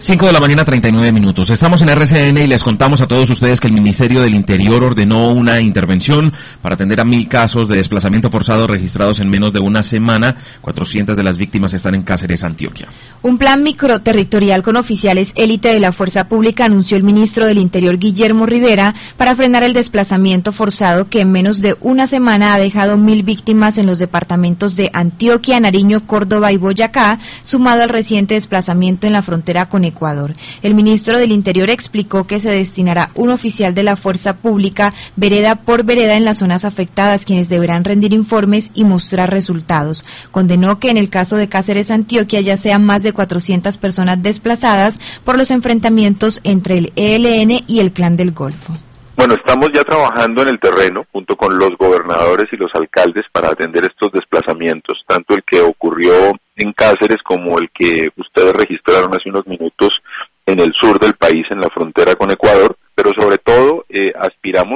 5:39 a.m. Estamos en RCN y les contamos a todos ustedes que el Ministerio del Interior ordenó una intervención para atender a 1.000 casos de desplazamiento forzado registrados en menos de una semana. 400 de las víctimas están en Cáceres, Antioquia. Un plan microterritorial con oficiales élite de la Fuerza Pública anunció el ministro del Interior, Guillermo Rivera, para frenar el desplazamiento forzado que en menos de una semana ha dejado 1.000 víctimas en los departamentos de Antioquia, Nariño, Córdoba y Boyacá, sumado al reciente desplazamiento en la frontera con Ecuador. El ministro del Interior explicó que se destinará un oficial de la Fuerza Pública vereda por vereda en las zonas afectadas, quienes deberán rendir informes y mostrar resultados. Condenó que en el caso de Cáceres, Antioquia, ya sean más de 400 personas desplazadas por los enfrentamientos entre el ELN y el Clan del Golfo. Bueno, estamos ya trabajando en el terreno junto con los gobernadores y los alcaldes para atender estos desplazamientos, tanto el que ocurrió en Cáceres como el que ustedes registraron hace unos minutos en el sur del país, en la frontera con Ecuador, pero sobre todo aspiramos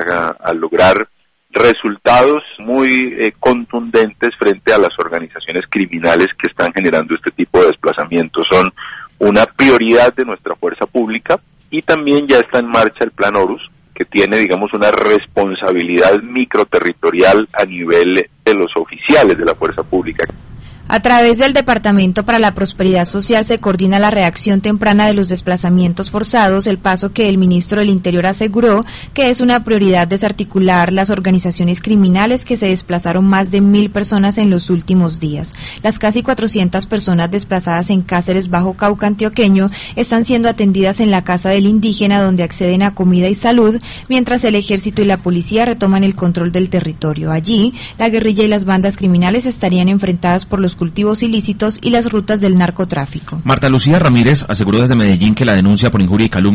a lograr resultados muy contundentes frente a las organizaciones criminales que están generando este tipo de desplazamientos. Son una prioridad de nuestra fuerza pública y también ya está en marcha el Plan Horus, que tiene, digamos, una responsabilidad microterritorial a nivel de los oficiales de la fuerza pública. A través del Departamento para la Prosperidad Social se coordina la reacción temprana de los desplazamientos forzados, el paso que el ministro del Interior aseguró que es una prioridad desarticular las organizaciones criminales que se desplazaron más de 1.000 personas en los últimos días. Las casi 400 personas desplazadas en Cáceres, Bajo Cauca antioqueño, están siendo atendidas en la casa del indígena, donde acceden a comida y salud, mientras el ejército y la policía retoman el control del territorio. Allí, la guerrilla y las bandas criminales estarían enfrentadas por los cultivos ilícitos y las rutas del narcotráfico. Marta Lucía Ramírez aseguró desde Medellín que la denuncia por injuria y calumnia